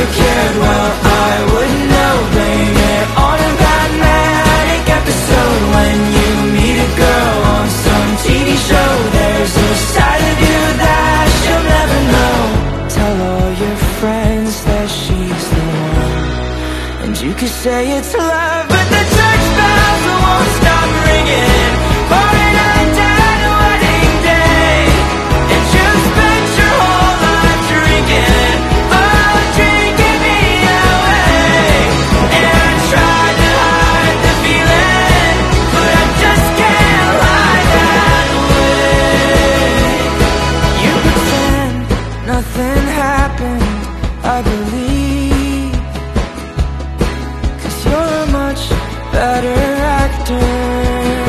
cared, well I would know. Blame it on a bad manic episode. When you meet a girl on some TV show, there's a side of you that she'll never know. Tell all your friends that she's the one, and you could say it's love